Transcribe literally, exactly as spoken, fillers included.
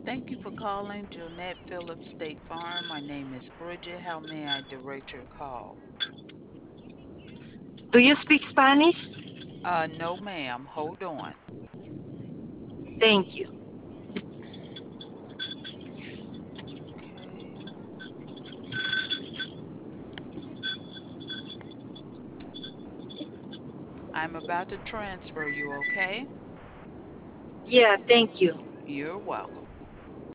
Thank you for calling Jeanette Phillips State Farm. My name is Bridget. How may I direct your call? Do you speak Spanish? Uh, no, ma'am. Hold on. Thank you. Okay. I'm about to transfer you, okay? Yeah, thank you. You're welcome.